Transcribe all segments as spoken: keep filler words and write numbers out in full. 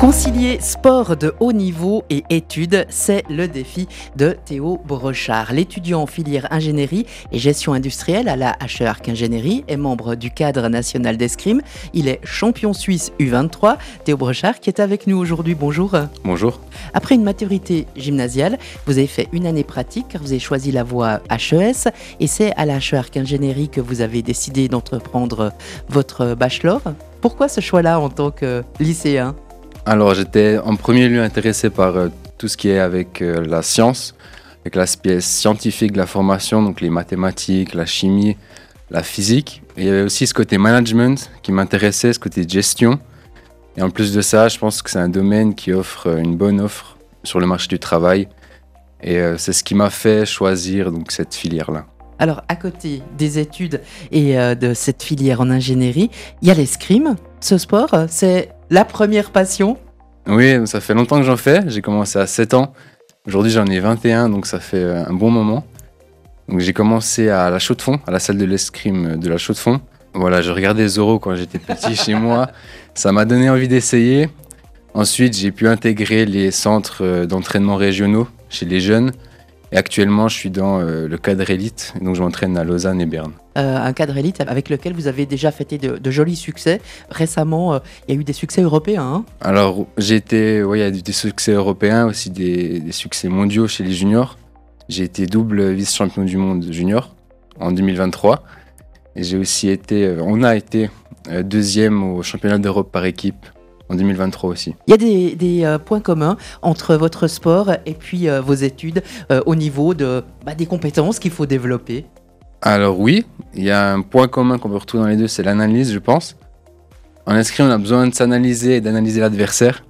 Concilier sport de haut niveau et études, c'est le défi de Théo Brochard. L'étudiant en filière ingénierie et gestion industrielle à la H E A R C Ingénierie est membre du cadre national d'escrime. Il est champion suisse U vingt-trois. Théo Brochard qui est avec nous aujourd'hui. Bonjour. Bonjour. Après une maturité gymnasiale, vous avez fait une année pratique car vous avez choisi la voie H E S et c'est à la H E A R C Ingénierie que vous avez décidé d'entreprendre votre bachelor. Pourquoi ce choix-là en tant que lycéen ? Alors j'étais en premier lieu intéressé par euh, tout ce qui est avec euh, la science, avec l'aspect scientifique de la formation, donc les mathématiques, la chimie, la physique. Et il y avait aussi ce côté management qui m'intéressait, ce côté gestion. Et en plus de ça, je pense que c'est un domaine qui offre une bonne offre sur le marché du travail. Et euh, c'est ce qui m'a fait choisir donc, cette filière-là. Alors, à côté des études et euh, de cette filière en ingénierie, il y a l'escrime. Ce sport, c'est la première passion. Oui, ça fait longtemps que j'en fais. J'ai commencé à sept ans. Aujourd'hui, j'en ai vingt et un, donc ça fait un bon moment. Donc, j'ai commencé à la Chaux-de-Fonds, à la salle de l'escrime de la Chaux-de-Fonds. Voilà, je regardais Zorro quand j'étais petit chez moi. Ça m'a donné envie d'essayer. Ensuite, j'ai pu intégrer les centres d'entraînement régionaux chez les jeunes. Et actuellement, je suis dans euh, le cadre élite, donc je m'entraîne à Lausanne et Berne. Euh, un cadre élite avec lequel vous avez déjà fêté de, de jolis succès. Récemment, euh, il y a eu des succès européens. Hein. Alors, j'ai été, oui, il y a eu des succès européens, aussi des, des succès mondiaux chez les juniors. J'ai été double vice-champion du monde junior en deux mille vingt-trois. Et j'ai aussi été, euh, on a été euh, deuxième au championnat d'Europe par équipe. En deux mille vingt-trois aussi. Il y a des, des euh, points communs entre votre sport et puis euh, vos études euh, au niveau de, bah, des compétences qu'il faut développer. Alors oui, il y a un point commun qu'on peut retrouver dans les deux, c'est l'analyse, je pense. En escrime, on a besoin de s'analyser et d'analyser l'adversaire.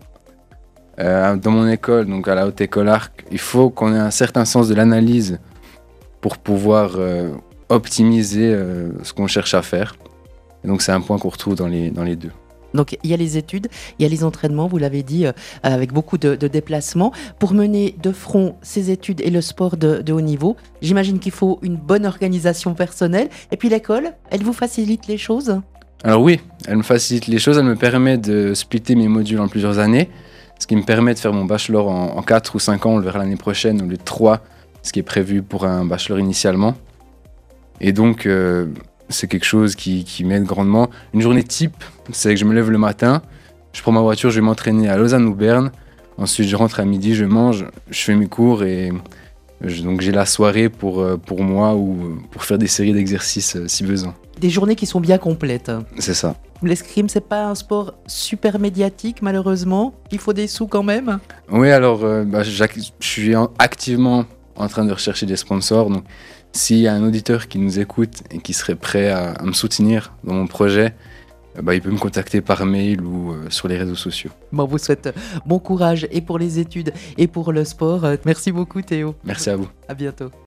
Euh, dans mon école, donc à la Haute École Arc, il faut qu'on ait un certain sens de l'analyse pour pouvoir euh, optimiser euh, ce qu'on cherche à faire. Et donc c'est un point qu'on retrouve dans les, dans les deux. Donc il y a les études, il y a les entraînements, vous l'avez dit, euh, avec beaucoup de, de déplacements. Pour mener de front ces études et le sport de, de haut niveau, j'imagine qu'il faut une bonne organisation personnelle. Et puis l'école, elle vous facilite les choses ? Alors oui, elle me facilite les choses, elle me permet de splitter mes modules en plusieurs années, ce qui me permet de faire mon bachelor en, en quatre ou cinq ans, on le verra l'année prochaine, au lieu de trois, ce qui est prévu pour un bachelor initialement. Et donc... Euh, c'est quelque chose qui, qui m'aide grandement. Une journée type, c'est que je me lève le matin, je prends ma voiture, je vais m'entraîner à Lausanne ou Berne. Ensuite, je rentre à midi, je mange, je fais mes cours et je, donc j'ai la soirée pour, pour moi ou pour faire des séries d'exercices si besoin. Des journées qui sont bien complètes. C'est ça. L'escrime, c'est pas un sport super médiatique, malheureusement. Il faut des sous quand même. Oui, alors euh, bah, je suis en, activement en train de rechercher des sponsors. Donc, s'il y a un auditeur qui nous écoute et qui serait prêt à, à me soutenir dans mon projet, bah, il peut me contacter par mail ou euh, sur les réseaux sociaux. Bon, on vous souhaite bon courage et pour les études et pour le sport. Merci beaucoup Théo. Merci à vous. À bientôt.